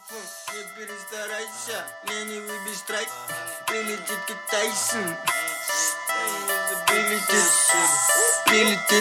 кайфом, не перестарайся, мне не выбить страйк, прилетит как Тайсон. Прилетит,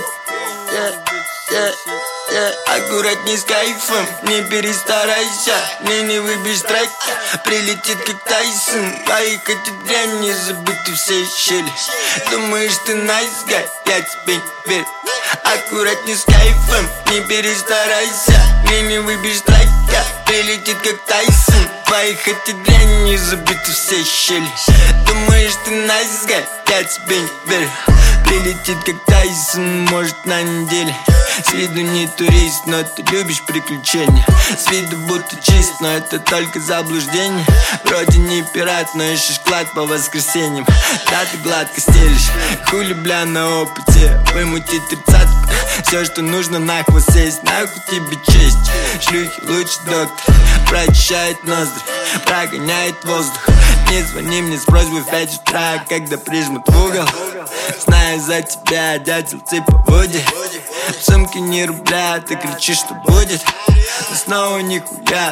аккуратней с кайфом, не перестарайся, мне не выбить страйк, прилетит как Тайсон. Поехать и дрянь, не забыты все щели. Думаешь, ты nice guy, я тебе не верю. Аккуратней с кайфом, не перестарайся, мне не выбить страйк, прилетит как Тайсон. Поехать и дрянь, не забыты все щели. Думаешь, ты nice guy, я тебе не верю. Прилетит как Тайсон, может на неделе. С виду не турист, но ты любишь приключения. С виду будто чист, но это только заблуждение. Вроде не пират, но ищешь клад по воскресеньям. Да, ты гладко стелишь, хули бля на опыте. Вымутить тридцатку, все, что нужно на хвост сесть. Нахуй тебе честь, шлюхи лучший доктор. Прочищает ноздри, прогоняет воздух. Не звони мне с просьбой в 5 утра, когда прижмут в угол. Знаю за тебя, дятел типа Вуди. В сумке ни рубля, ты кричишь, что будет. Но снова нихуя,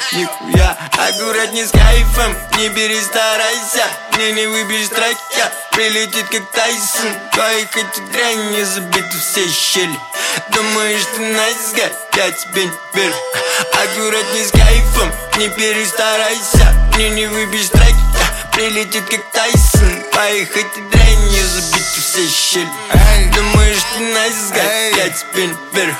аккуратней с кайфом, не перестарайся, мне не выбьешь страйк, прилетит как Тайсон. Поехать и дрянь, не забиты все щели. Думаешь, ты nice guy, я тебе не верю. Аккуратней с кайфом, не перестарайся, мне не выбьешь страйк, прилетит как Тайсон. Поехать и дрянь, не забиты все щели. Думаешь, ты nice guy, я тебе не верю.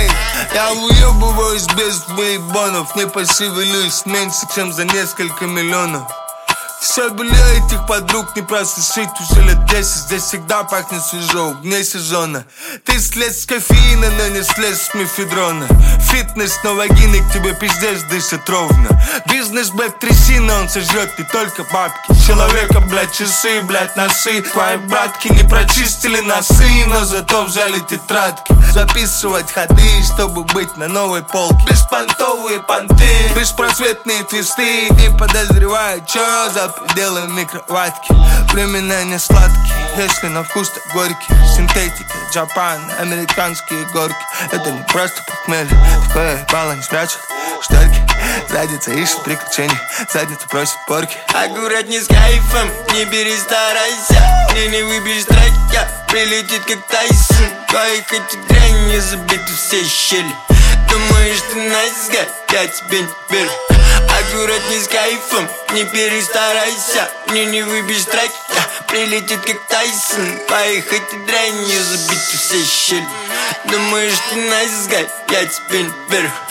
Я уебываюсь без выебонов, не пошевелюсь меньше, чем за несколько миллионов. Все бля этих подруг не просто шить уже лет 10. Здесь всегда пахнет свежо, вне сезона. Ты слез с кофеина, но не слез с мефедрона. Фитнес, но вагины к тебе пиздец дышит ровно. Бизнес, блядь, трясина, он сожрет не только бабки. Человека, блядь, часы, блядь, носы. Твои братки не прочистили носы, но зато взяли тетрадки. Записывать ходы, чтобы быть на новой полке. Беспонтовые понты, беспросветные твисты. Не подозревая, чё за пределами кроватки. Времена не сладкие, если на вкус то горькие. Синтетика, Джапан, американские горки. Это не просто похмелье, такое ебало не спрячут шторки. Задница ищет приключений, задница просит порки. Аккуратней с кайфом, не перестарайся, мне не выбьешь страйк, прилетит как Тайсон. Поехать и дрянь, не забиты все щели. Думаешь, ты nice guy, я тебе не верю. Аккуратней с кайфом, не перестарайся, мне не выбьешь страйк, прилетит как Тайсон. Поехать и дрянь, не забиты все щели. Думаешь, ты nice guy, я тебе не верю.